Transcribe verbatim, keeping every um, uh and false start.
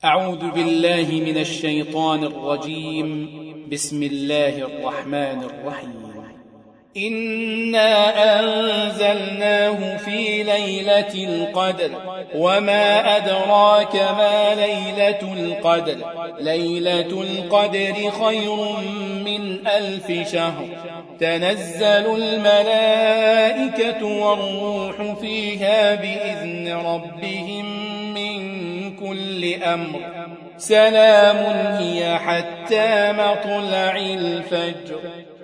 أعوذ بالله من الشيطان الرجيم. بسم الله الرحمن الرحيم. إنا أنزلناه في ليلة القدر وما أدراك ما ليلة القدر ليلة القدر خير من ألف شهر تنزل الملائكة والروح فيها بإذن ربهم من كل أمر سلام هي حتى مطلع الفجر.